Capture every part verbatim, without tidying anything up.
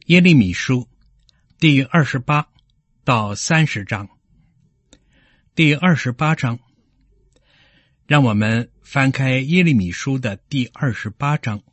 耶利米书第二十八到三十章。第二十八章，让我们翻开耶利米书的第二十八章。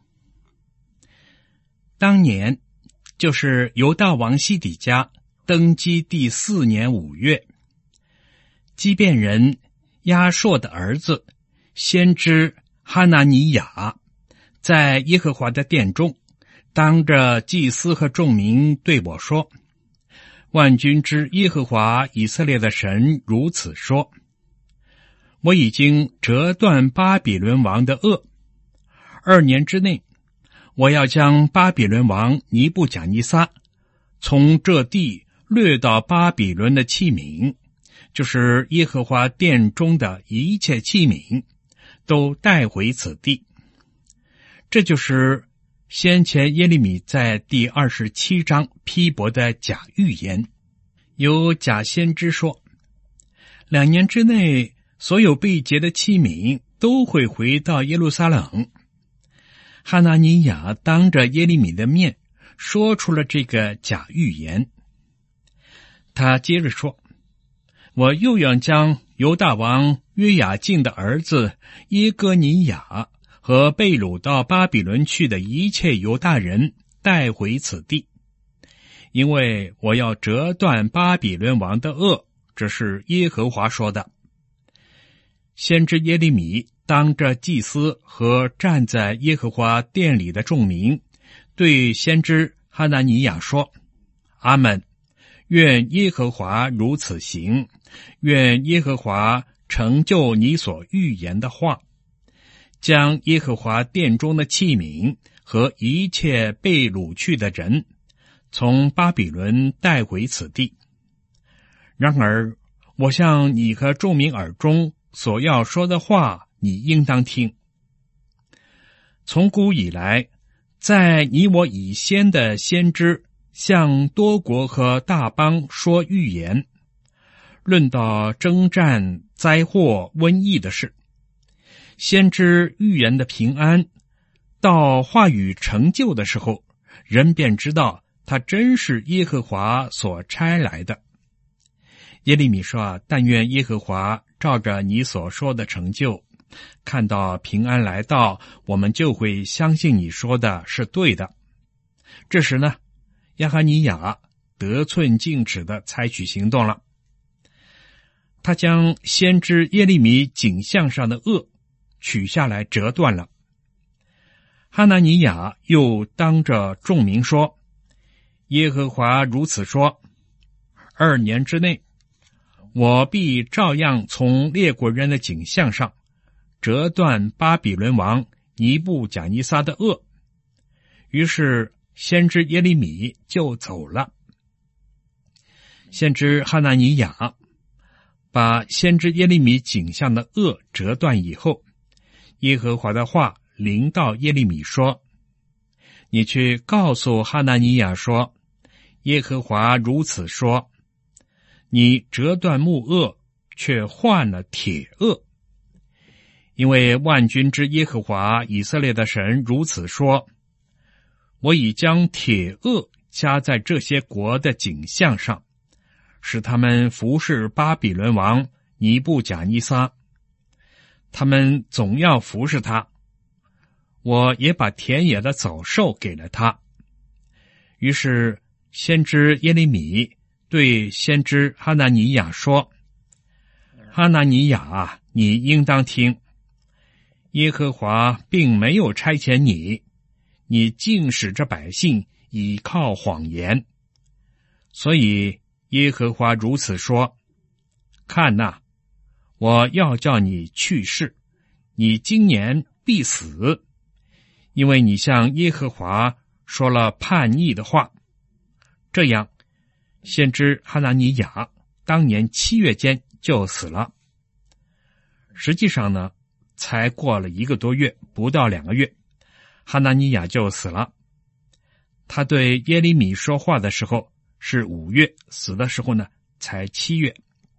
当年，就是犹大王西底家登基第四年五月，基遍人亚硕的儿子先知哈拿尼雅，在耶和华的殿中，当着祭司和众民对我说：万军之耶和华以色列的神如此说，我已经折断巴比伦王的轭，二年之内，我要将巴比伦王尼布甲尼撒从这地掠到巴比伦的器皿，就是耶和华殿中的一切器皿，都带回此地。这就是先前耶利米在第二十七章批驳的假预言。有假先知说，两年之内，所有被劫的器皿都会回到耶路撒冷。哈拿尼雅当着耶利米的面说出了这个假预言。他接着说，我又要将犹大王约雅敬的儿子耶哥尼雅和被掳到巴比伦去的一切犹大人带回此地，因为我要折断巴比伦王的轭，这是耶和华说的。先知耶利米当着祭司和站在耶和华殿里的众民，对先知哈拿尼雅说：阿们，愿耶和华如此行，愿耶和华成就你所预言的话，将耶和华殿中的器皿和一切被掳去的人从巴比伦带回此地。然而，我向你和众民耳中所要说的话，你应当听。从古以来，在你我以先的先知向多国和大邦说预言，论到征战、灾祸、瘟疫的事，先知预言的平安，到话语成就的时候，人便知道他真是耶和华所差来的。耶利米说啊，但愿耶和华照着你所说的成就，看到平安来到，我们就会相信你说的是对的。这时呢，亚哈尼雅得寸进尺的采取行动了。他将先知耶利米颈项上的轭取下来折断了。哈拿尼雅又当着众民说：耶和华如此说，二年之内，我必照样从列国人的颈项上折断巴比伦王尼布甲尼撒的轭。于是先知耶利米就走了。先知哈拿尼雅把先知耶利米颈项的轭折断以后，耶和华的话临到耶利米说：你去告诉哈拿尼雅说，耶和华如此说，你折断木轭，却换了铁轭。因为万军之耶和华以色列的神如此说，我已将铁轭加在这些国的颈项上，使他们服侍巴比伦王尼布甲尼撒，他们总要服侍他。我也把田野的走兽给了他。于是先知耶利米对先知哈拿尼雅说：哈拿尼雅，你应当听，耶和华并没有差遣你，你竟使这百姓倚靠谎言。所以耶和华如此说：看哪，我要叫你去世，你今年必死，因为你向耶和华说了叛逆的话。这样，先知哈拿尼雅当年七月间就死了。实际上呢，才过了一个多月，不到两个月，哈拿尼雅就死了。他对耶利米说话的时候是五月，死的时候呢才七月。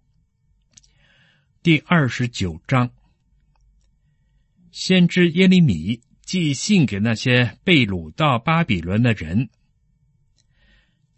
第二十九章，先知耶利米寄信给那些被掳到巴比伦的人。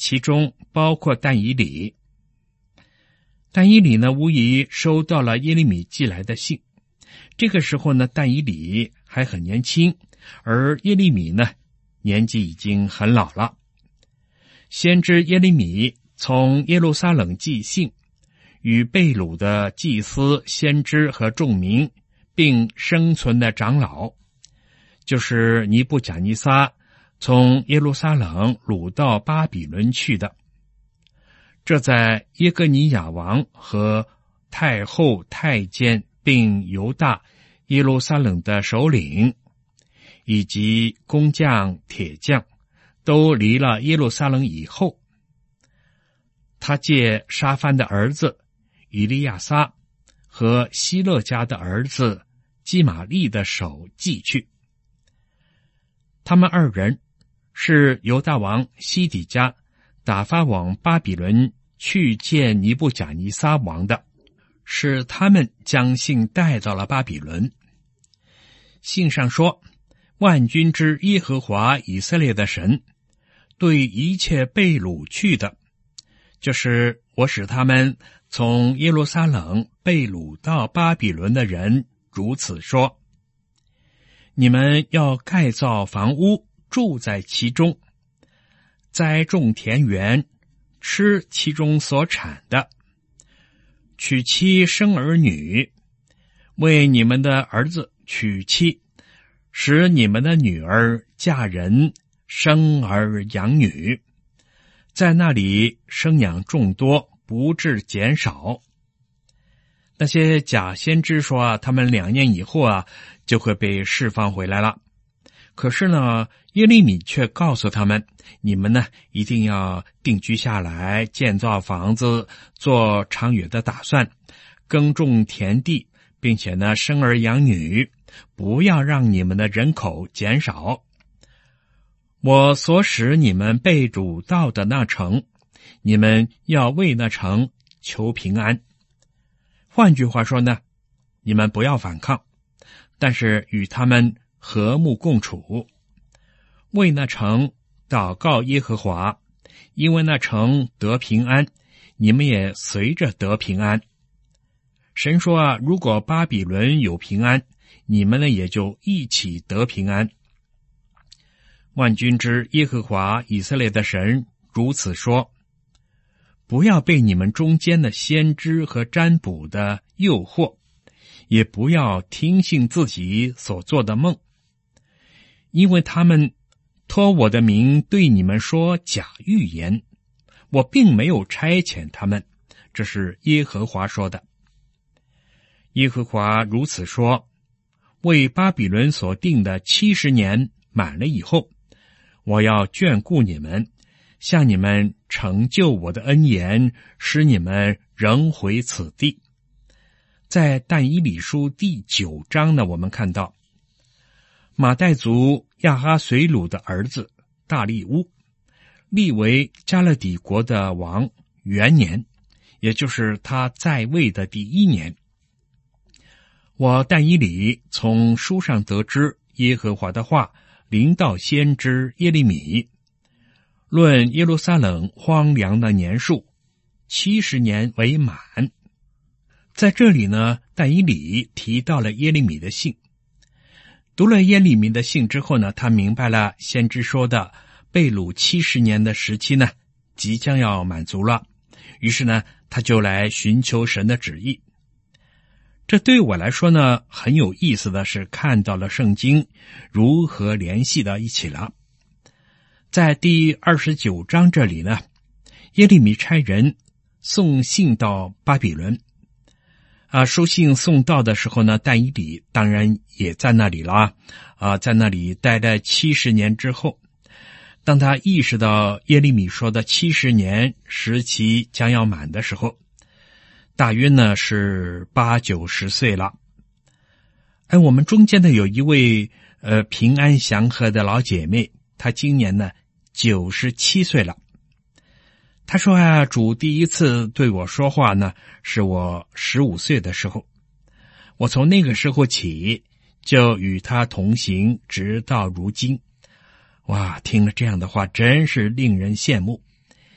其中包括但以理。但以理呢，无疑收到了耶利米寄来的信。这个时候呢，但以理还很年轻，而耶利米呢，年纪已经很老了。先知耶利米从耶路撒冷寄信，与被掳的祭司、先知和众民，并生存的长老，就是尼布甲尼撒从耶路撒冷掳到巴比伦去的。这在耶哥尼亚王和太后、太监并犹大、耶路撒冷的首领以及工匠、铁匠都离了耶路撒冷以后，他借沙番的儿子以利亚撒和希勒家的儿子基玛利的手寄去。他们二人是犹大王西底家打发往巴比伦去见尼布甲尼撒王的，是他们将信带到了巴比伦。信上说，万军之耶和华以色列的神对一切被掳去的，就是我使他们从耶路撒冷被掳到巴比伦的人，如此说：你们要盖造房屋，住在其中，栽种田园，吃其中所产的，娶妻生儿女，为你们的儿子娶妻，使你们的女儿嫁人，生儿养女，在那里生养众多，不致减少。那些假先知说啊，他们两年以后啊，就会被释放回来了。可是呢，耶利米却告诉他们，你们呢，一定要定居下来，建造房子，做长远的打算，耕种田地，并且呢，生儿养女，不要让你们的人口减少。我所使你们被掳到的那城，你们要为那城求平安。换句话说呢，你们不要反抗，但是与他们和睦共处，为那城祷告耶和华，因为那城得平安，你们也随着得平安。神说啊，如果巴比伦有平安，你们呢也就一起得平安。万军之耶和华以色列的神如此说：不要被你们中间的先知和占卜的诱惑，也不要听信自己所做的梦，因为他们托我的名对你们说假预言，我并没有差遣他们，这是耶和华说的。耶和华如此说：为巴比伦所定的七十年满了以后，我要眷顾你们，向你们成就我的恩言，使你们仍回此地。在但以理书第九章呢，我们看到马代族亚哈随鲁的儿子大利乌立为加勒底国的王元年，也就是他在位的第一年。我但以理从书上得知耶和华的话临到先知耶利米，论耶路撒冷荒凉的年数，七十年为满。在这里呢，但以理提到了耶利米的信。读了耶利米的信之后呢，他明白了先知说的被掳七十年的时期呢，即将要满足了。于是呢，他就来寻求神的旨意。这对我来说呢，很有意思的是看到了圣经如何联系到一起了。在第二十九章这里呢，耶利米差人送信到巴比伦。啊，书信送到的时候呢，但以理当然也在那里了啊，在那里待了七十年之后，当他意识到耶利米说的七十年时期将要满的时候，大约呢是八九十岁了。而我们中间呢有一位呃平安祥和的老姐妹，她今年呢九十七岁了。她说啊，主第一次对我说话呢，是我十五岁的时候，我从那个时候起就与他同行，直到如今。哇，听了这样的话，真是令人羡慕。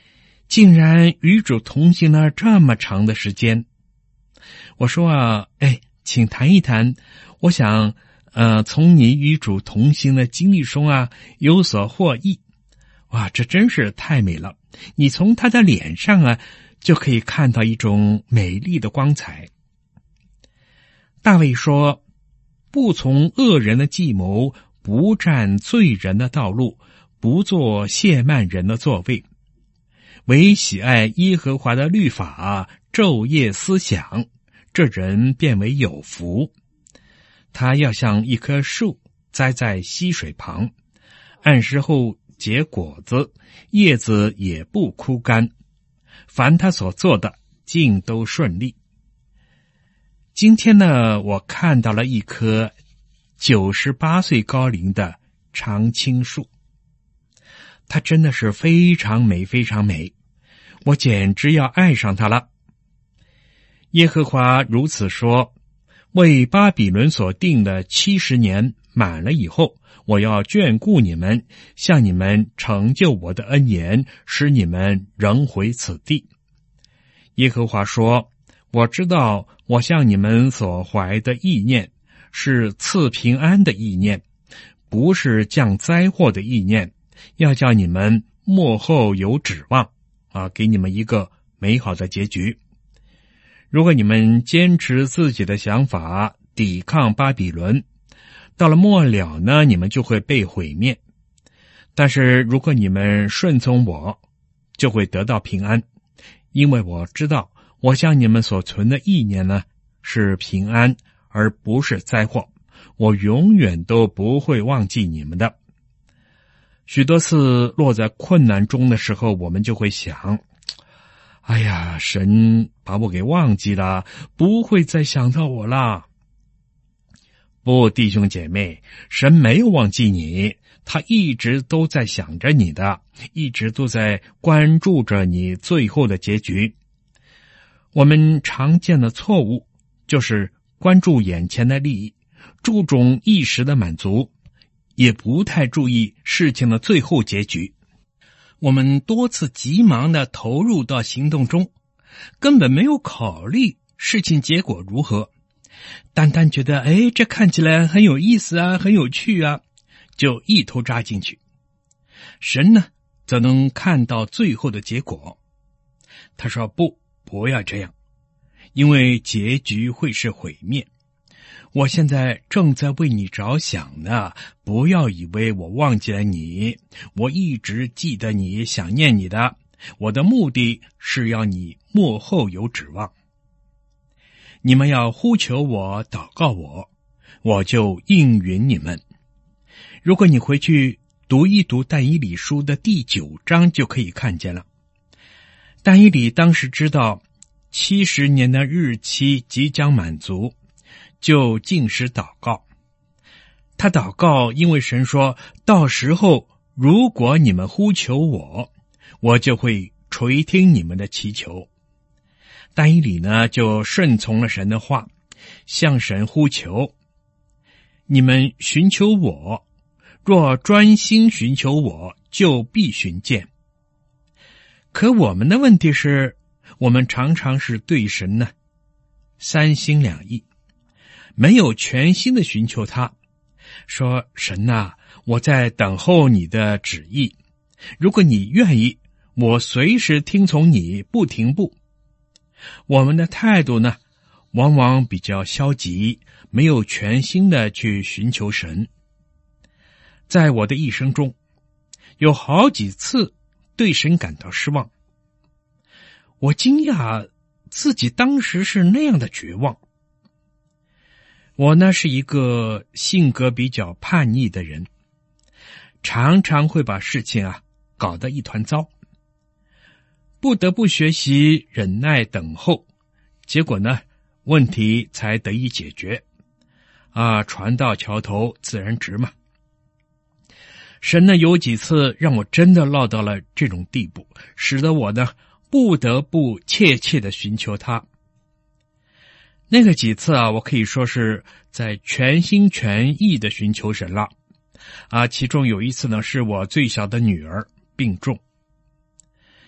竟然与主同行了这么长的时间。我说啊，哎，请谈一谈，我想呃，从你与主同行的经历中啊，有所获益。哇，这真是太美了！你从他的脸上啊，就可以看到一种美丽的光彩。大卫说，不从恶人的计谋，不占罪人的道路，不做亵慢人的座位，唯喜爱耶和华的律法，昼夜思想，这人变为有福。他要像一棵树栽在溪水旁，按时后结果子，叶子也不枯干，凡他所做的尽都顺利。今天呢，我看到了一棵九十八岁高龄的常青树，它真的是非常美非常美，我简直要爱上它了。耶和华如此说，为巴比伦所定的七十年满了以后，我要眷顾你们，向你们成就我的恩言，使你们仍回此地。耶和华说，我知道我向你们所怀的意念是赐平安的意念，不是降灾祸的意念，要叫你们末后有指望啊，给你们一个美好的结局。如果你们坚持自己的想法，抵抗巴比伦，到了末了呢，你们就会被毁灭。但是如果你们顺从我，就会得到平安，因为我知道我向你们所存的意念呢，是平安，而不是灾祸。我永远都不会忘记你们的。许多次落在困难中的时候，我们就会想，哎呀，神把我给忘记了，不会再想到我了。不，弟兄姐妹，神没有忘记你，他一直都在想着你的，一直都在关注着你最后的结局。我们常见的错误就是关注眼前的利益，注重一时的满足，也不太注意事情的最后结局。我们多次急忙地投入到行动中，根本没有考虑事情结果如何，单单觉得哎，这看起来很有意思啊，很有趣啊，就一头扎进去。神呢，则能看到最后的结果。他说不，不要这样，因为结局会是毁灭。我现在正在为你着想呢，不要以为我忘记了你，我一直记得你，想念你的。我的目的是要你末后有指望。你们要呼求我，祷告我，我就应允你们。如果你回去读一读但以理书的第九章，就可以看见了。但以理当时知道七十年的日期即将满足，就禁食祷告。他祷告，因为神说，到时候如果你们呼求我，我就会垂听你们的祈求。但以理呢，就顺从了神的话，向神呼求，你们寻求我，若专心寻求我，就必寻见。可我们的问题是，我们常常是对神呢三心两意，没有全心的寻求他，说神啊，我在等候你的旨意，如果你愿意，我随时听从你，不停步。我们的态度呢，往往比较消极，没有全心的去寻求神。在我的一生中，有好几次对神感到失望，我惊讶自己当时是那样的绝望。我呢是一个性格比较叛逆的人，常常会把事情啊搞得一团糟，不得不学习忍耐等候，结果呢问题才得以解决啊，船到桥头自然直嘛。神呢有几次让我真的落到了这种地步，使得我呢不得不切切的寻求他。那个几次啊，我可以说是在全心全意的寻求神了啊。其中有一次呢，是我最小的女儿病重。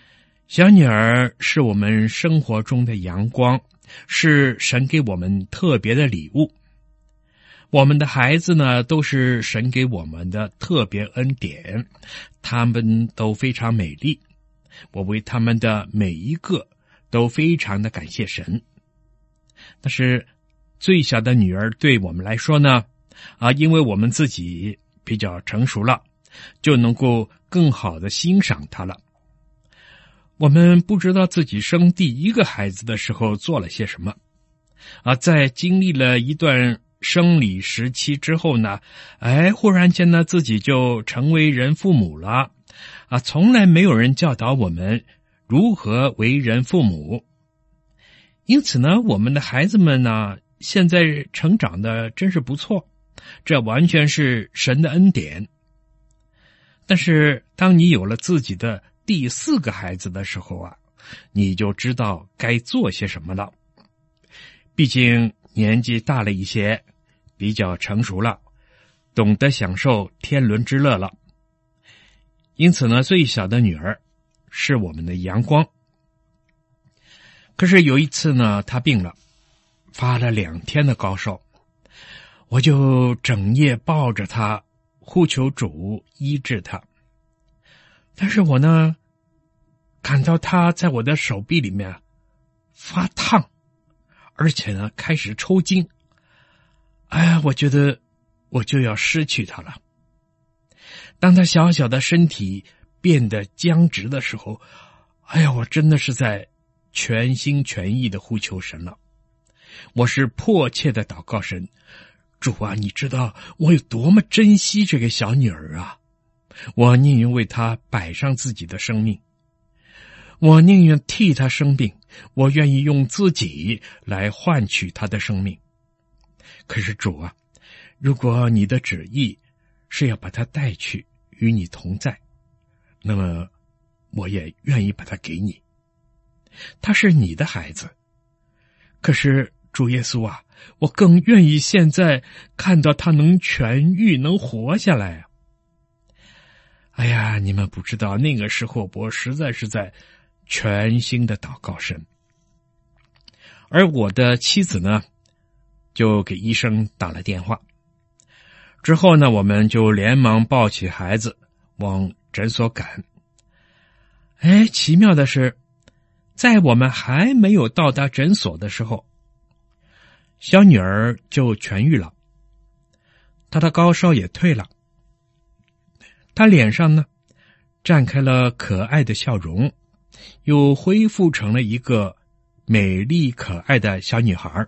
小女儿是我们生活中的阳光，是神给我们特别的礼物。我们的孩子呢，都是神给我们的特别恩典，他们都非常美丽，我为他们的每一个都非常的感谢神。但是最小的女儿对我们来说呢，啊，因为我们自己比较成熟了，就能够更好的欣赏她了。我们不知道自己生第一个孩子的时候做了些什么，啊，在经历了一段生理时期之后呢，哎，忽然间呢，自己就成为人父母了，啊，从来没有人教导我们如何为人父母。因此呢，我们的孩子们呢，现在成长的真是不错，这完全是神的恩典。但是当你有了自己的第四个孩子的时候啊，你就知道该做些什么了。毕竟年纪大了一些，比较成熟了，懂得享受天伦之乐了。因此呢，最小的女儿是我们的阳光。可是有一次呢，她病了，发了两天的高烧，我就整夜抱着她，呼求主医治她。但是我呢，感到她在我的手臂里面发烫，而且呢开始抽筋。哎呀，我觉得我就要失去她了。当她小小的身体变得僵直的时候，哎呀，我真的是在全心全意的呼求神了。我是迫切的祷告神，主啊，你知道我有多么珍惜这个小女儿啊！我宁愿为她摆上自己的生命，我宁愿替她生病，我愿意用自己来换取她的生命。可是主啊，如果你的旨意是要把她带去与你同在，那么我也愿意把她给你。他是你的孩子，可是主耶稣啊，我更愿意现在看到他能痊愈，能活下来啊！哎呀，你们不知道，那个时候我实在是在全心的祷告神。而我的妻子呢，就给医生打了电话。之后呢，我们就连忙抱起孩子往诊所赶。哎，奇妙的是，在我们还没有到达诊所的时候，小女儿就痊愈了，她的高烧也退了，她脸上呢绽开了可爱的笑容，又恢复成了一个美丽可爱的小女孩。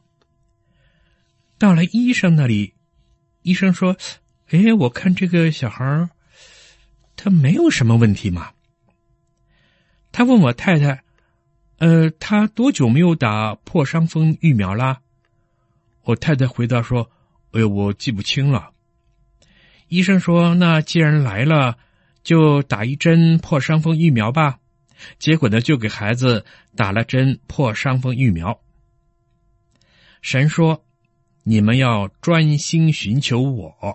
到了医生那里，医生说：哎，我看这个小孩他没有什么问题嘛。他问我太太，呃，他多久没有打破伤风疫苗啦？我太太回答说：哎呦，我记不清了。医生说：那既然来了，就打一针破伤风疫苗吧。结果呢，就给孩子打了针破伤风疫苗。神说：你们要专心寻求我。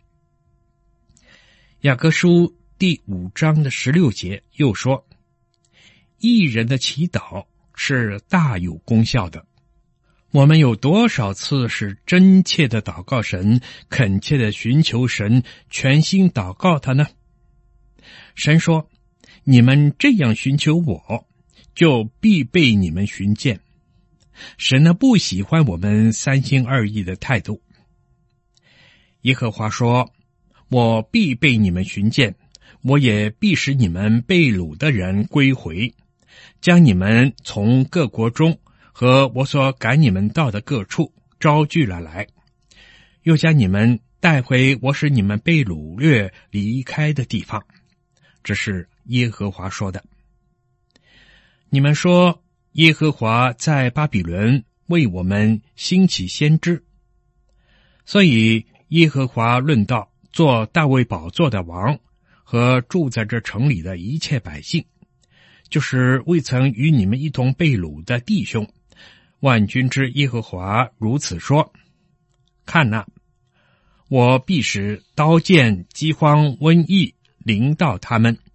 雅各书第五章的十六节又说：义人的祈祷是大有功效的。我们有多少次是真切的祷告神，恳切的寻求神，全心祷告他呢？神说：你们这样寻求我，就必被你们寻见。神呢，不喜欢我们三心二意的态度。耶和华说：我必被你们寻见，我也必使你们被掳的人归回，将你们从各国中和我所赶你们到的各处招聚了来，又将你们带回我使你们被掳掠离开的地方。这是耶和华说的。你们说耶和华在巴比伦为我们兴起先知，所以耶和华论到做大卫宝座的王和住在这城里的一切百姓，就是未曾与你们一同被掳的弟兄，万军之耶和华如此说：看哪，我必使刀剑、饥荒、瘟疫临到他们，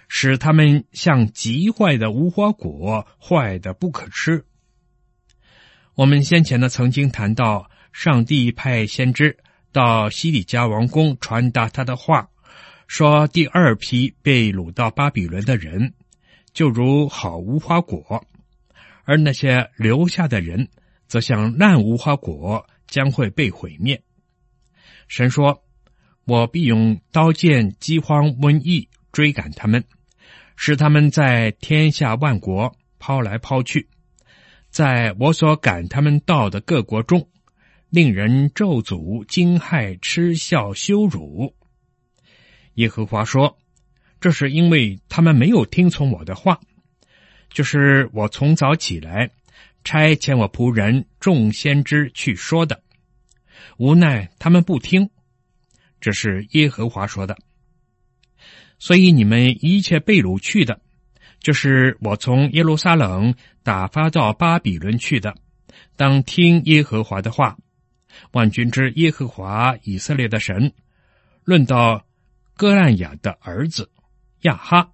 使他们像极坏的无花果，坏的不可吃。我们先前呢曾经谈到，上帝派先知到西底家王宫传达他的话，说第二批被掳到巴比伦的人就如好无花果，而那些留下的人则像烂无花果，将会被毁灭。神说，我必用刀剑、饥荒、瘟疫追赶他们，使他们在天下万国抛来抛去，在我所赶他们到的各国中，令人咒诅、惊骇、嗤笑、羞辱。耶和华说，这是因为他们没有听从我的话，就是我从早起来差遣我仆人众先知去说的，无奈他们不听，这是耶和华说的。所以你们一切被掳去的，就是我从耶路撒冷打发到巴比伦去的，当听耶和华的话。万军之耶和华以色列的神论到歌兰雅的儿子亚哈，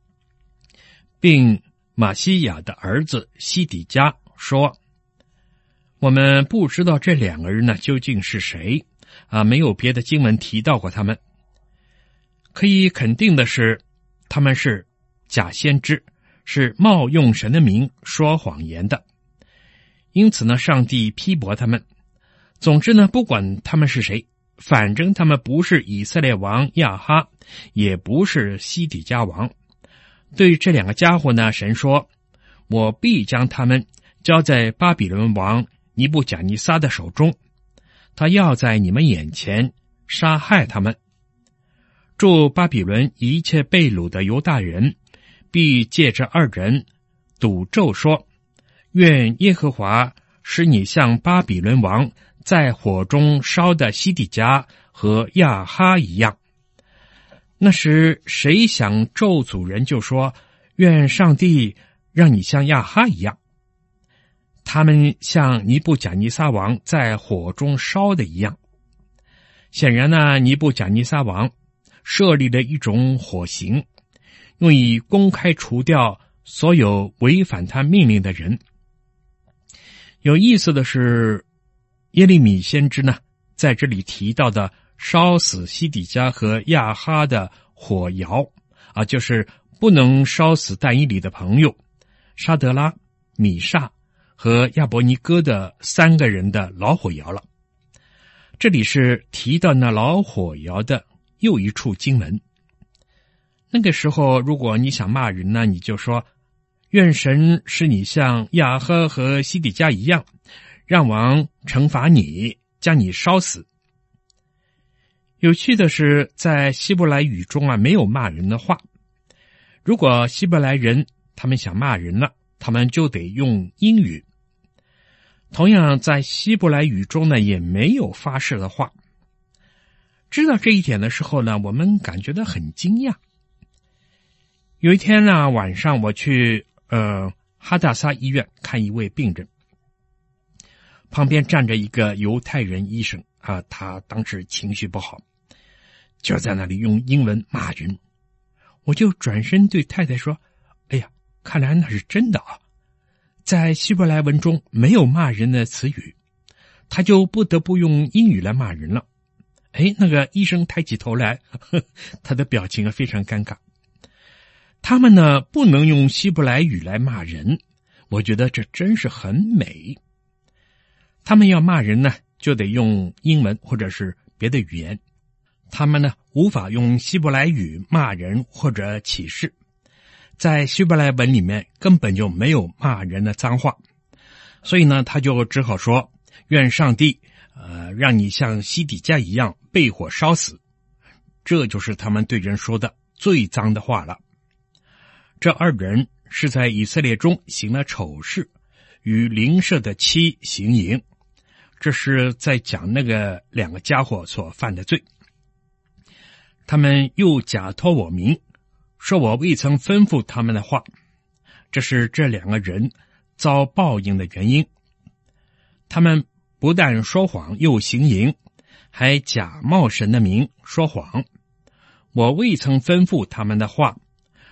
并马西亚的儿子西底家说，我们不知道这两个人呢究竟是谁啊，没有别的经文提到过他们。可以肯定的是，他们是假先知，是冒用神的名说谎言的。因此呢，上帝批驳他们。总之呢，不管他们是谁，反正他们不是以色列王亚哈，也不是西底家王。对这两个家伙呢，神说，我必将他们交在巴比伦王尼布甲尼撒的手中，他要在你们眼前杀害他们。住巴比伦一切被掳的犹大人必借着二人赌咒说，愿耶和华使你像巴比伦王在火中烧的西底家和亚哈一样。那时谁想咒诅人，就说，愿上帝让你像亚哈一样。他们像尼布甲尼撒王在火中烧的一样。显然呢，尼布甲尼撒王设立了一种火刑，用以公开除掉所有违反他命令的人。有意思的是，耶利米先知呢，在这里提到的烧死西底家和亚哈的火窑啊，就是不能烧死但以理的朋友沙德拉、米煞和亚伯尼哥的三个人的老火窑了。这里是提到那老火窑的又一处经文。那个时候，如果你想骂人呢，你就说，愿神使你像亚哈和西底家一样，让王惩罚你，将你烧死。有趣的是，在希伯来语中啊，没有骂人的话。如果希伯来人他们想骂人了，他们就得用英语。同样，在希伯来语中呢，也没有发誓的话。知道这一点的时候呢，我们感觉到很惊讶。有一天呢，晚上我去呃哈大撒医院看一位病人，旁边站着一个犹太人医生啊，他当时情绪不好，就在那里用英文骂人。我就转身对太太说，哎呀，看来那是真的啊，在希伯来文中没有骂人的词语，他就不得不用英语来骂人了。哎，那个医生抬起头来，呵，他的表情啊非常尴尬。他们呢不能用希伯来语来骂人，我觉得这真是很美。他们要骂人呢，就得用英文或者是别的语言。他们呢无法用希伯来语骂人或者启示，在希伯来文里面根本就没有骂人的脏话，所以呢他就只好说，愿上帝呃让你像西底家一样被火烧死。这就是他们对人说的最脏的话了。这二人是在以色列中行了丑事，与邻舍的妻行淫，这是在讲那个两个家伙所犯的罪。他们又假托我名，说我未曾吩咐他们的话，这是这两个人遭报应的原因。他们不但说谎又行淫，还假冒神的名说谎。我未曾吩咐他们的话，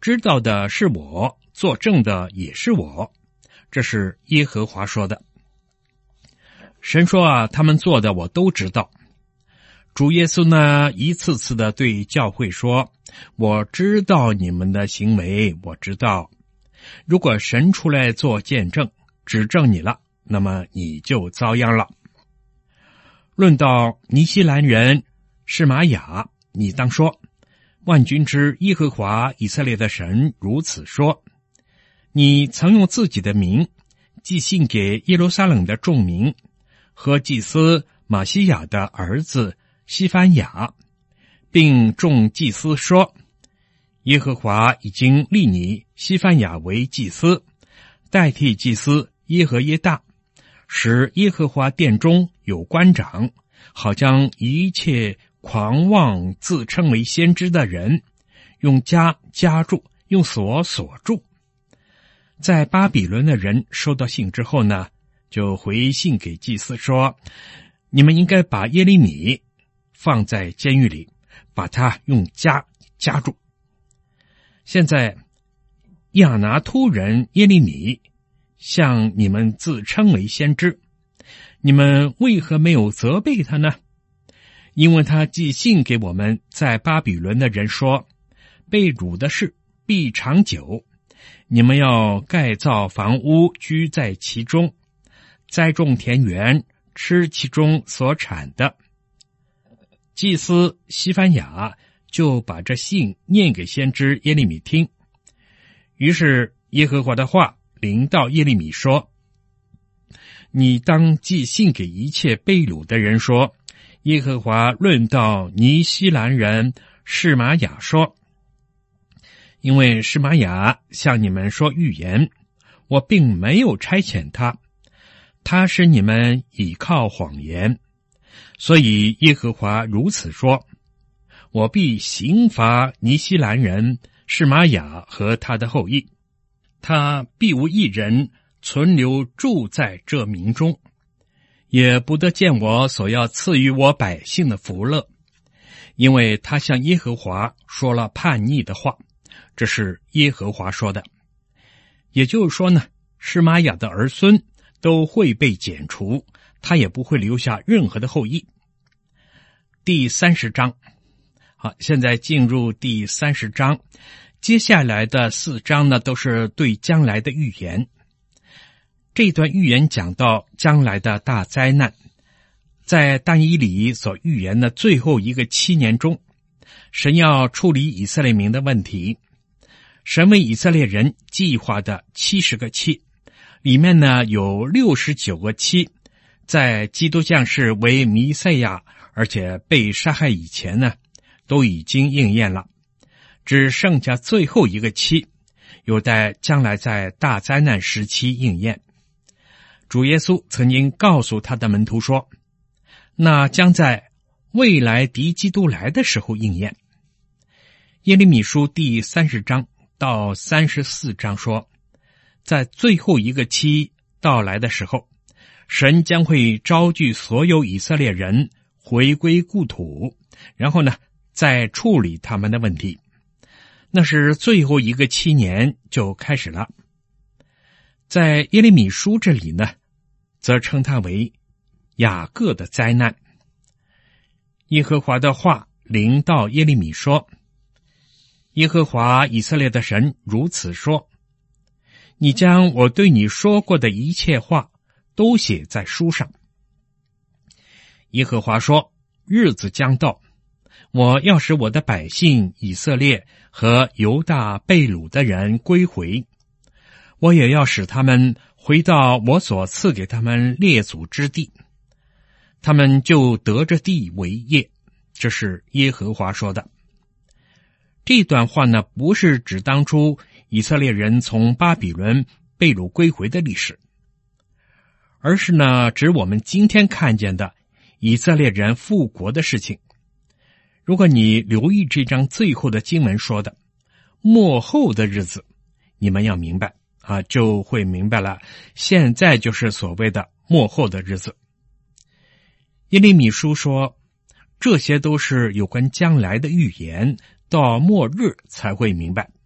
知道的是我，作证的也是我。这是耶和华说的。神说啊，他们做的我都知道。主耶稣呢，一次次的对教会说，我知道你们的行为，我知道。如果神出来做见证，指证你了，那么你就遭殃了。论到尼西兰人示玛雅，你当说，万军之耶和华以色列的神如此说，你曾用自己的名寄信给耶路撒冷的众民和祭司马西亚的儿子西番雅，并众祭司说，耶和华已经立你西番雅为祭司，代替祭司耶和耶大，使耶和华殿中有官长，好将一切狂妄自称为先知的人用枷枷住，用锁锁住。在巴比伦的人收到信之后呢，就回信给祭司说，你们应该把耶利米放在监狱里，把他用枷枷住。现在亚拿突人耶利米向你们自称为先知，你们为何没有责备他呢？因为他寄信给我们在巴比伦的人说，被掳的事必长久，你们要盖造房屋，居在其中，栽种田园，吃其中所产的。祭司西番雅就把这信念给先知耶利米听。于是耶和华的话临到耶利米说，你当寄信给一切被掳的人说，耶和华论到尼西兰人示玛雅说，因为示玛雅向你们说预言，我并没有差遣他，他使你们倚靠谎言，所以耶和华如此说，我必刑罚尼西兰人示玛雅和他的后裔，他必无一人存留住在这民中，也不得见我所要赐予我百姓的福乐，因为他向耶和华说了叛逆的话。这是耶和华说的。也就是说呢，示玛雅的儿孙都会被剪除，他也不会留下任何的后裔。第三十章，好，现在进入第三十章，接下来的四章呢，都是对将来的预言。这段预言讲到将来的大灾难，在但以理所预言的最后一个七年中，神要处理以色列民的问题。神为以色列人计划的七十个期，里面呢有六十九个期，在基督降世为弥赛亚而且被杀害以前呢，都已经应验了，只剩下最后一个期，有待将来在大灾难时期应验。主耶稣曾经告诉他的门徒说，那将在未来敌基督来的时候应验。耶利米书第三十章到三十四章说，在最后一个期到来的时候，神将会招聚所有以色列人回归故土，然后呢再处理他们的问题。那是最后一个七年就开始了。在耶利米书这里呢，则称它为雅各的灾难。耶和华的话临到耶利米说，耶和华以色列的神如此说，你将我对你说过的一切话都写在书上。耶和华说，日子将到，我要使我的百姓以色列和犹大被掳的人归回，我也要使他们回到我所赐给他们列祖之地，他们就得着地为业。这是耶和华说的。这段话呢，不是指当初以色列人从巴比伦被掳归回的历史，而是呢指我们今天看见的以色列人复国的事情。如果你留意这章最后的经文说的末后的日子，你们要明白啊，就会明白了，现在就是所谓的末后的日子。耶利米书说，这些都是有关将来的预言，到末日才会明白。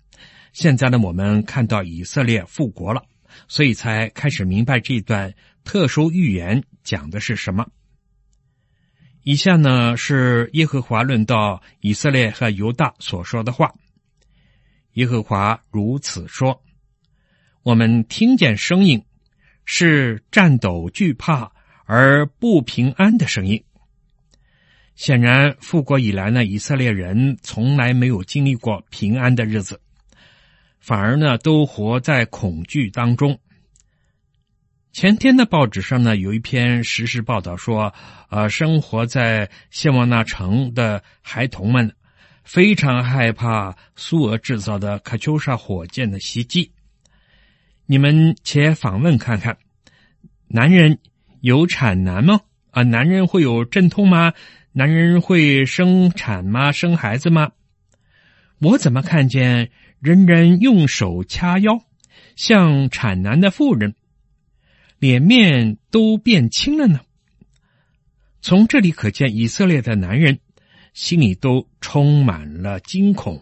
现在呢，我们看到以色列复国了，所以才开始明白这段特殊预言讲的是什么。以下呢是耶和华论到以色列和犹大所说的话。耶和华如此说：我们听见声音，是战抖惧怕而不平安的声音。显然复国以来呢，以色列人从来没有经历过平安的日子，反而呢都活在恐惧当中。前天的报纸上呢有一篇时事报道说，呃，生活在谢瓦那城的孩童们非常害怕苏俄制造的卡秋莎火箭的袭击。你们且访问看看，男人有产难吗？啊，男人会有阵痛吗？男人会生产吗？生孩子吗？我怎么看见人人用手掐腰，像产难的妇人，脸面都变青了呢？从这里可见，以色列的男人心里都充满了惊恐。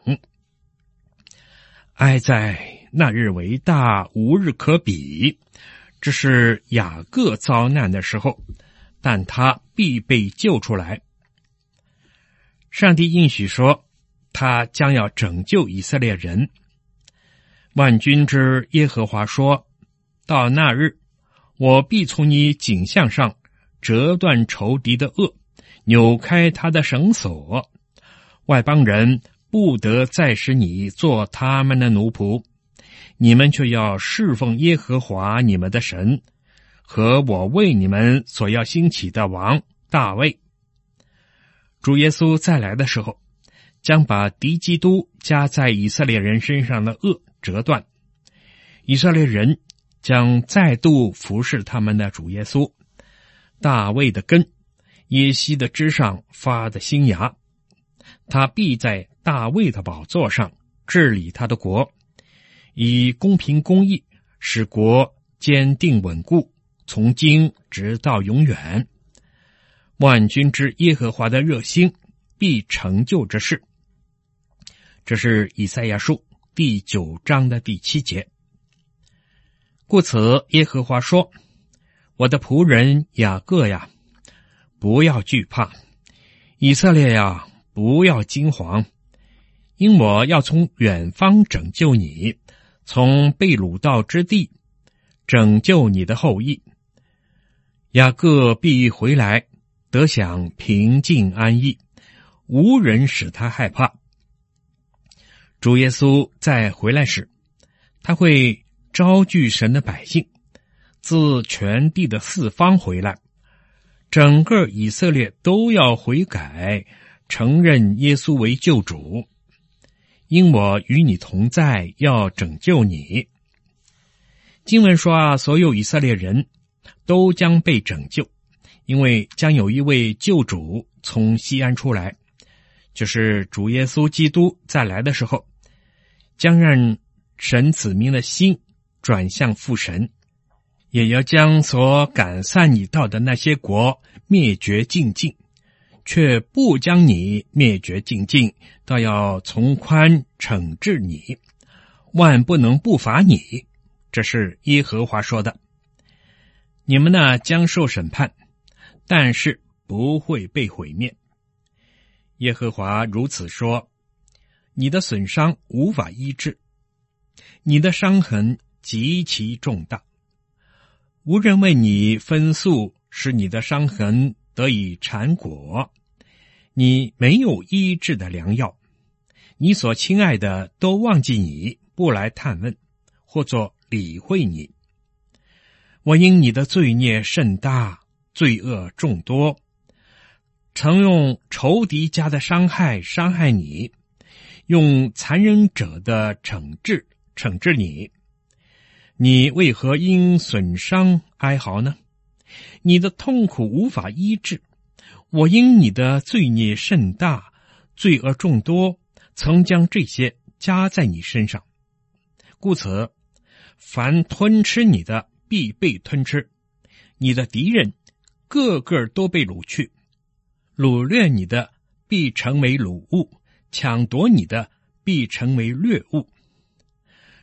哀哉，那日为大，无日可比。这是雅各遭难的时候，但他必被救出来。上帝应许说，他将要拯救以色列人。万军之耶和华说，到那日，我必从你颈项上折断仇敌的轭，扭开他的绳索，外邦人不得再使你做他们的奴仆，你们却要侍奉耶和华你们的神，和我为你们所要兴起的王大卫。主耶稣再来的时候，将把敌基督加在以色列人身上的轭折断，以色列人将再度服侍他们的主耶稣。大卫的根，耶西的枝上发的新芽，他必在大卫的宝座上治理他的国，以公平公义使国坚定稳固，从今直到永远。万军之耶和华的热心必成就这事。这是以赛亚书第九章的第七节。故此耶和华说，我的仆人雅各呀，不要惧怕，以色列呀，不要惊惶，因我要从远方拯救你，从被掳到之地拯救你的后裔。雅各必回来，得享平静安逸，无人使他害怕。主耶稣再回来时，他会招聚神的百姓，自全地的四方回来，整个以色列都要悔改，承认耶稣为救主。因我与你同在，要拯救你。经文说啊，所有以色列人都将被拯救，因为将有一位救主从西安出来，就是主耶稣基督再来的时候，将让神子民的心转向父神，也要将所赶散你到的那些国灭绝尽尽，却不将你灭绝尽尽，倒要从宽惩治你，万不能不罚你。这是耶和华说的。你们呢，将受审判，但是不会被毁灭。耶和华如此说，你的损伤无法医治，你的伤痕极其重大，无人为你分诉，使你的伤痕得以缠裹。你没有医治的良药，你所亲爱的都忘记你，不来探问，或作理会你。我因你的罪孽甚大，罪恶众多，曾用仇敌家的伤害伤害你，用残忍者的惩治惩治你。你为何因损伤哀嚎呢？你的痛苦无法医治。我因你的罪孽甚大，罪恶众多，曾将这些加在你身上。故此，凡吞吃你的必被吞吃，你的敌人个个都被掳去，掳掠你的必成为掳物，抢夺你的必成为掠物。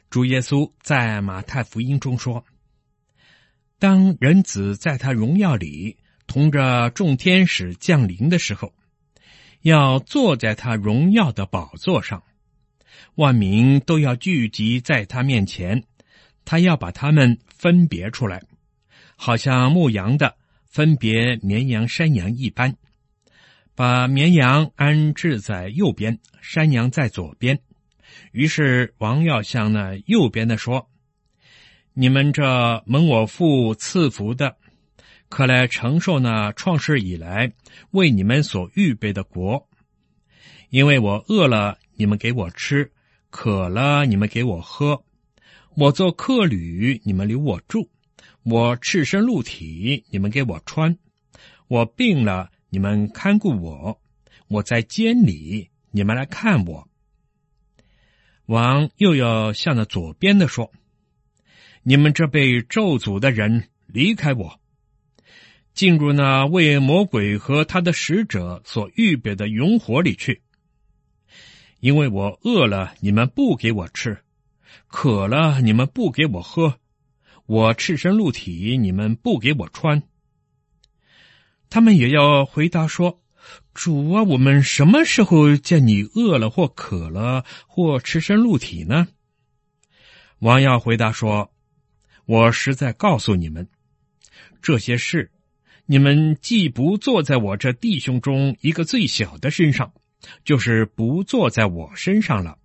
主耶稣在马太福音中说，当人子在他荣耀里同着众天使降临的时候，要坐在他荣耀的宝座上，万民都要聚集在他面前，他要把他们分别出来，好像牧羊的分别绵羊山羊一般，把绵羊安置在右边，山羊在左边。于是王要向那右边的说，你们这蒙我父赐福的，可来承受那创世以来为你们所预备的国。因为我饿了，你们给我吃；渴了，你们给我喝；我做客旅，你们留我住；我赤身露体，你们给我穿；我病了，你们看顾我；我在监里，你们来看我。王又要向那左边的说，你们这被咒诅的人，离开我，进入那为魔鬼和他的使者所预备的永火里去。因为我饿了，你们不给我吃；渴了，你们不给我喝；我赤身露体，你们不给我穿。他们也要回答说，主啊，我们什么时候见你饿了或渴了或赤身露体呢？王要回答说，我实在告诉你们，这些事你们既不坐在我这弟兄中一个最小的身上，就是不坐在我身上了。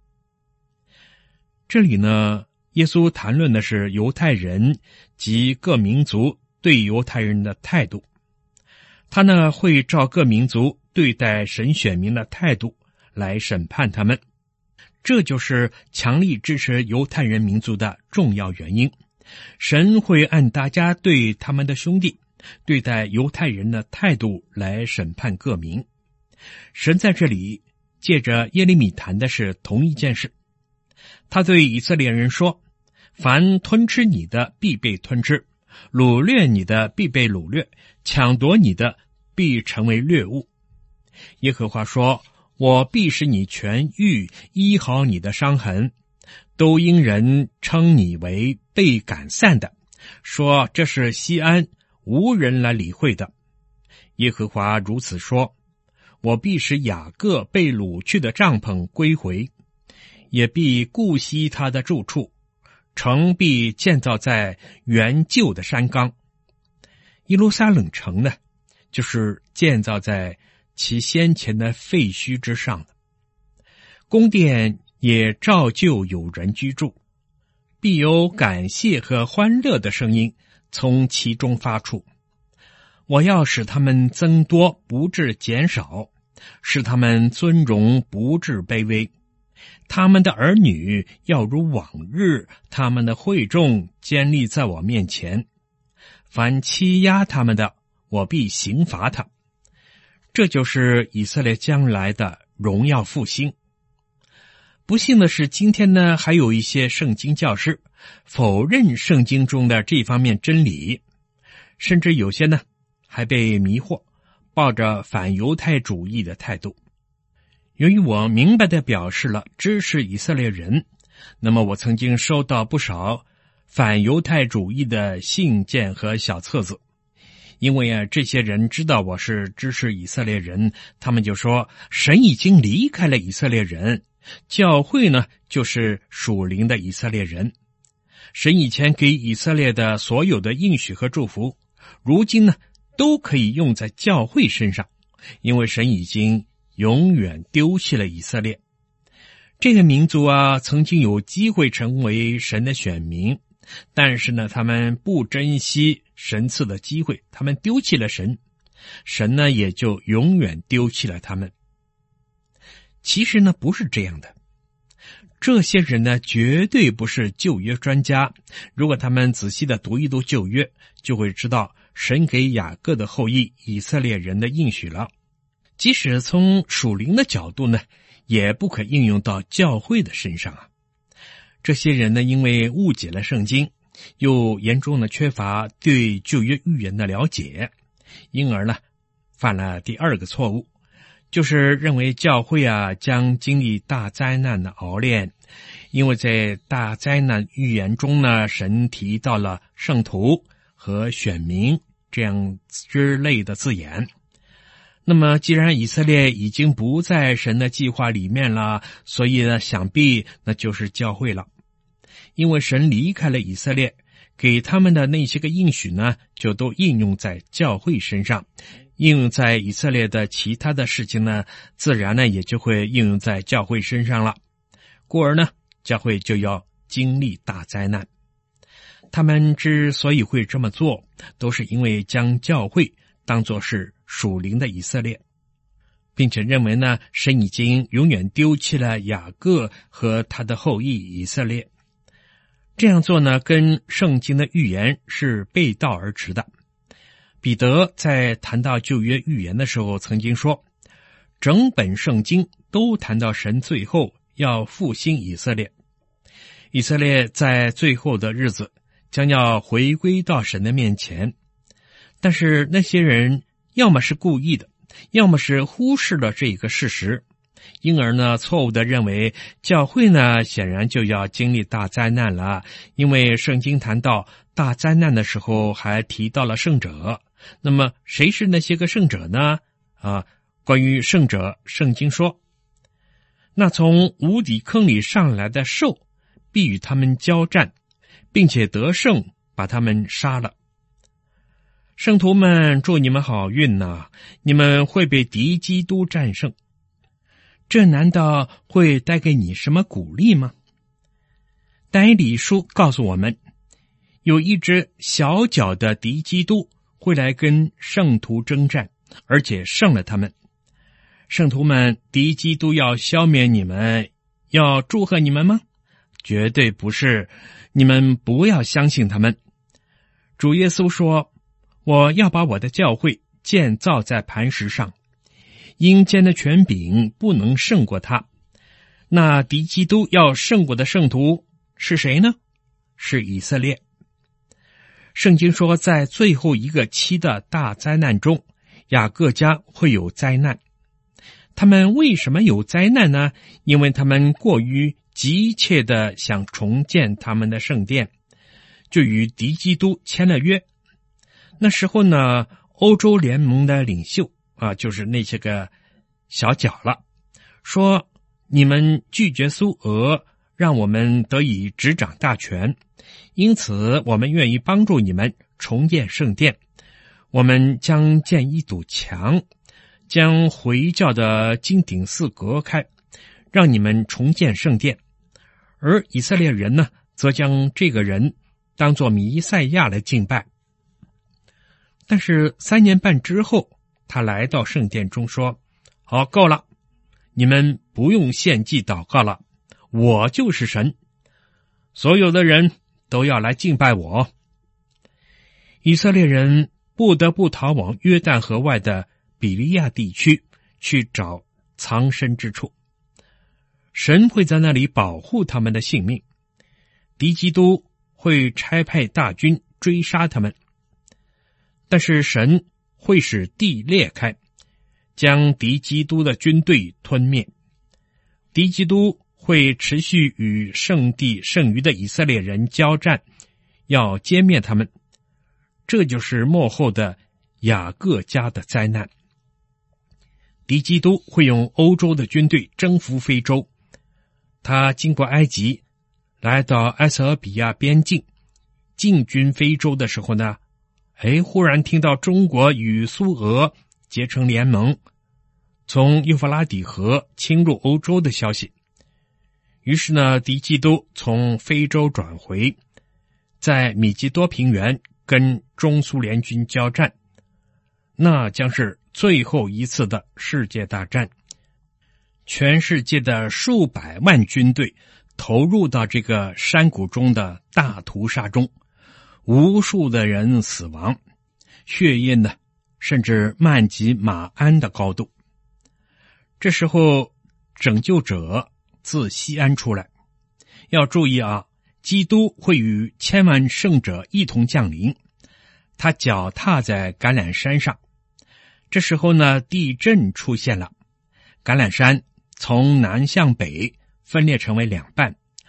这里呢，耶稣谈论的是犹太人及各民族对犹太人的态度。他呢会照各民族对待神选民的态度来审判他们，这就是强力支持犹太人民族的重要原因。神会按大家对他们的兄弟对待犹太人的态度来审判各民。神在这里借着耶利米谈的是同一件事。他对以色列人说，凡吞吃你的必被吞吃，掳掠你的必被掳掠，抢夺你的必成为掠物。耶和华说，我必使你痊愈，医好你的伤痕。都因人称你为被赶散的，说这是西安，无人来理会的。耶和华如此说，我必使雅各被掳去的帐篷归回，也必顾惜他的住处，城必建造在原旧的山冈。耶路撒冷城呢，就是建造在其先前的废墟之上的。宫殿也照旧有人居住，必有感谢和欢乐的声音从其中发出。我要使他们增多，不致减少，使他们尊荣，不致卑微。他们的儿女要如往日，他们的会众坚立在我面前。凡欺压他们的，我必刑罚他。这就是以色列将来的荣耀复兴。不幸的是，今天呢，还有一些圣经教师否认圣经中的这方面真理，甚至有些呢还被迷惑，抱着反犹太主义的态度。由于我明白地表示了支持以色列人，那么我曾经收到不少反犹太主义的信件和小册子。因为啊，这些人知道我是支持以色列人，他们就说神已经离开了以色列人，教会呢就是属灵的以色列人。神以前给以色列的所有的应许和祝福，如今呢都可以用在教会身上，因为神已经永远丢弃了以色列。这个民族啊，曾经有机会成为神的选民，但是呢，他们不珍惜神赐的机会，他们丢弃了神，神呢也就永远丢弃了他们。其实呢，不是这样的。这些人呢，绝对不是旧约专家。如果他们仔细的读一读旧约，就会知道神给雅各的后裔以色列人的应许了。即使从属灵的角度呢，也不可应用到教会的身上啊。这些人呢，因为误解了圣经，又严重的缺乏对旧约预言的了解，因而呢，犯了第二个错误，就是认为教会啊将经历大灾难的熬炼， 因为在大灾难预言中呢，神提到了圣徒和选民这样之类的字眼。那么既然以色列已经不在神的计划里面了，所以呢，想必那就是教会了。因为神离开了以色列，给他们的那些个应许呢，就都应用在教会身上，应用在以色列的其他的事情呢，自然呢也就会应用在教会身上了。故而呢，教会就要经历大灾难。他们之所以会这么做，都是因为将教会当作是属灵的以色列，并且认为呢，神已经永远丢弃了雅各和他的后裔以色列。这样做呢，跟圣经的预言是背道而驰的。彼得在谈到旧约预言的时候曾经说，整本圣经都谈到神最后要复兴以色列，以色列在最后的日子将要回归到神的面前。但是那些人要么是故意的，要么是忽视了这个事实，因而呢，错误的认为教会呢显然就要经历大灾难了，因为圣经谈到大灾难的时候还提到了圣者。那么谁是那些个圣者呢？啊，关于圣者，圣经说，那从无底坑里上来的兽必与他们交战，并且得胜，把他们杀了。圣徒们，祝你们好运呐！你们会被敌基督战胜。这难道会带给你什么鼓励吗？但以理书告诉我们，有一只小脚的敌基督会来跟圣徒征战，而且胜了他们。圣徒们，敌基督要消灭你们，要祝贺你们吗？绝对不是，你们不要相信他们。主耶稣说，我要把我的教会建造在磐石上，阴间的权柄不能胜过他。那敌基督要胜过的圣徒是谁呢？是以色列。圣经说，在最后一个期的大灾难中，雅各家会有灾难。他们为什么有灾难呢？因为他们过于急切的想重建他们的圣殿，就与敌基督签了约。那时候呢，欧洲联盟的领袖啊，就是那些个小角了，说你们拒绝苏俄，让我们得以执掌大权，因此我们愿意帮助你们重建圣殿。我们将建一堵墙，将回教的金顶寺隔开，让你们重建圣殿。而以色列人呢，则将这个人当作弥赛亚来敬拜。但是三年半之后，他来到圣殿中说，好，够了，你们不用献祭祷告了，我就是神，所有的人都要来敬拜我。以色列人不得不逃往约旦河外的比利亚地区去找藏身之处，神会在那里保护他们的性命，敌基督会差派大军追杀他们，但是神会使地裂开，将敌基督的军队吞灭。敌基督会持续与圣地剩余的以色列人交战，要歼灭他们。这就是末后的雅各家的灾难。敌基督会用欧洲的军队征服非洲，他经过埃及，来到埃塞俄比亚边境，进军非洲的时候呢，哎，忽然听到中国与苏俄结成联盟，从幼发拉底河侵入欧洲的消息。于是呢，敌基督从非洲转回，在米基多平原跟中苏联军交战，那将是最后一次的世界大战。全世界的数百万军队投入到这个山谷中的大屠杀中，无数的人死亡，血液呢，甚至漫及马鞍的高度。这时候，拯救者自西安出来。要注意啊，基督会与千万圣者一同降临，他脚踏在橄榄山上。这时候呢，地震出现了，橄榄山从南向北分裂成为两半，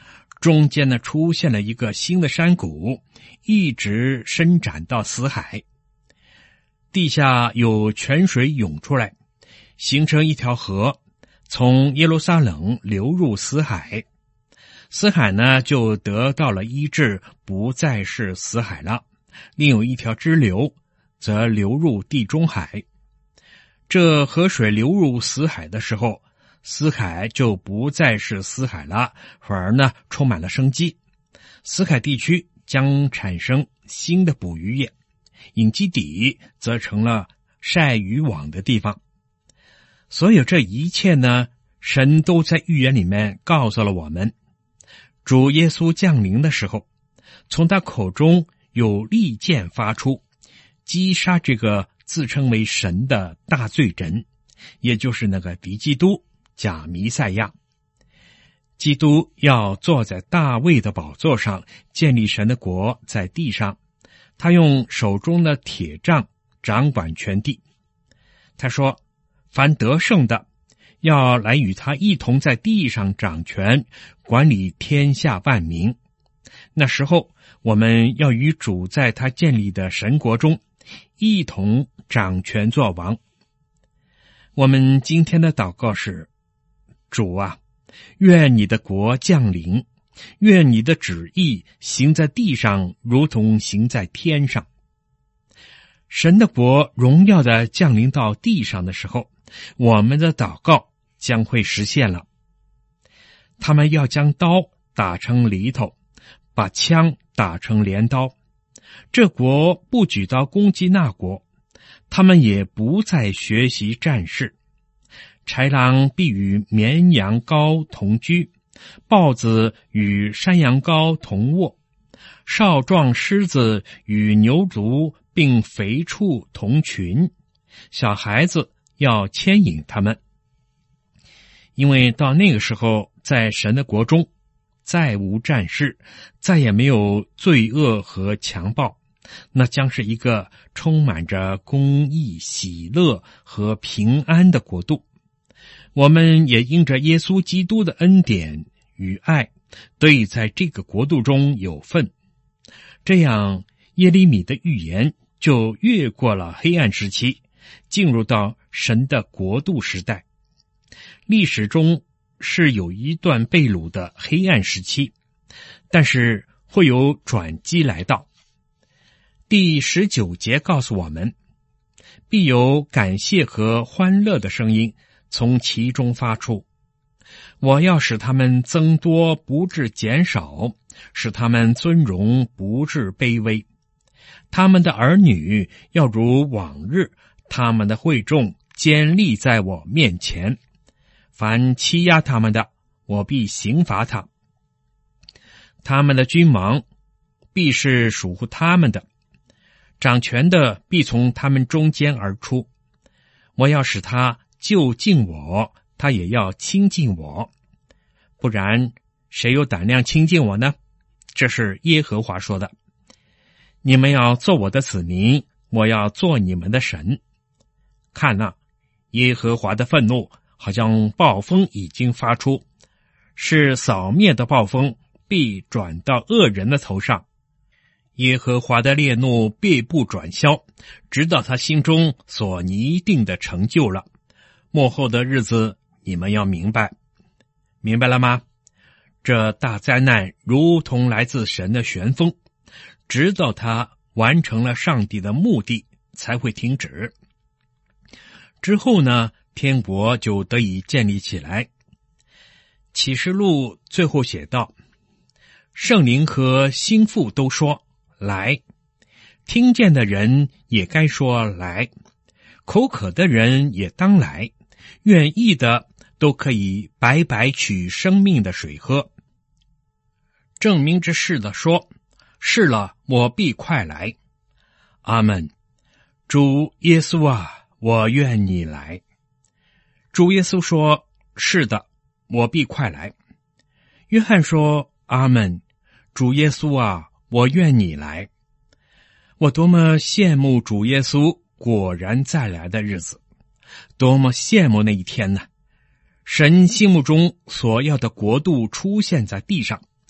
中间呢出现了一个新的山谷，一直伸展到死海。地下有泉水涌出来，形成一条河，从耶路撒冷流入死海。死海呢就得到了医治，不再是死海了。另有一条支流则流入地中海。这河水流入死海的时候，死海就不再是死海了，反而呢充满了生机。死海地区将产生新的捕鱼业，隐基底则成了晒渔网的地方。所有这一切呢，神都在预言里面告诉了我们。主耶稣降临的时候，从他口中有利剑发出，击杀这个自称为神的大罪人，也就是那个敌基督假弥赛亚。基督要坐在大卫的宝座上，建立神的国在地上。他用手中的铁杖掌管全地。他说，凡得胜的要来与他一同在地上掌权，管理天下万民。那时候我们要与主在他建立的神国中一同掌权作王。我们今天的祷告是，主啊，愿你的国降临，愿你的旨意行在地上，如同行在天上。神的国荣耀的降临到地上的时候，我们的祷告将会实现了。他们要将刀打成犁头，把枪打成镰刀。这国不举刀攻击那国，他们也不再学习战事。豺狼必与绵羊羔同居，豹子与山羊羔同卧，少壮狮子与牛犊并肥畜同群，小孩子要牵引他们。因为到那个时候，在神的国中再无战事，再也没有罪恶和强暴，那将是一个充满着公义、喜乐和平安的国度。我们也因着耶稣基督的恩典与爱，得以在这个国度中有份。这样，耶利米的预言就越过了黑暗时期，进入到神的国度时代。历史中是有一段被掳的黑暗时期，但是会有转机来到。第十九节告诉我们，必有感谢和欢乐的声音从其中发出。我要使他们增多，不致减少，使他们尊荣，不致卑微。他们的儿女要如往日，他们的会众坚立在我面前。凡欺压他们的，我必刑罚他。他们的君王必是属乎他们的，掌权的必从他们中间而出。我要使他就近我，他也要亲近我。不然，谁有胆量亲近我呢？这是耶和华说的。你们要做我的子民，我要做你们的神。看哪，耶和华的愤怒好像暴风已经发出，是扫灭的暴风，必转到恶人的头上。耶和华的烈怒必不转消，直到他心中所拟定的成就了。末后的日子，你们要明白，明白了吗？这大灾难如同来自神的旋风，直到他完成了上帝的目的，才会停止。之后呢，天国就得以建立起来。启示录最后写道，圣灵和心腹都说来，听见的人也该说来，口渴的人也当来，愿意的都可以白白取生命的水喝。证明之事的说，是了，我必快来。阿们。主耶稣啊，我愿你来。主耶稣说，是的，我必快来。约翰说，阿们。主耶稣啊，我愿你来。我多么羡慕主耶稣果然再来的日子，多么羡慕那一天呢！神心目中所要的国度出现在地上，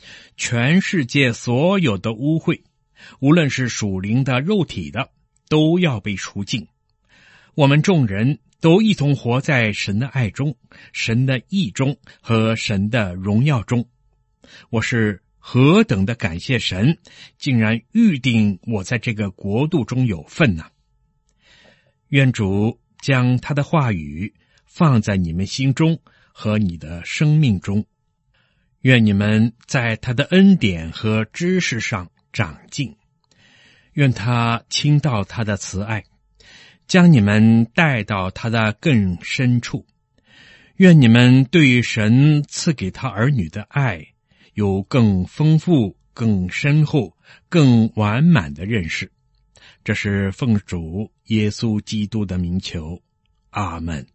全世界所有的污秽，无论是属灵的、肉体的，都要被除尽。我们众人都一同活在神的爱中、神的义中和神的荣耀中。我是何等的感谢神，竟然预定我在这个国度中有份呢！愿主将他的话语放在你们心中和你的生命中，愿你们在他的恩典和知识上长进，愿他倾倒他的慈爱，将你们带到他的更深处，愿你们对神赐给他儿女的爱有更丰富、更深厚、更完满的认识。这是奉主耶稣基督的名求，阿们。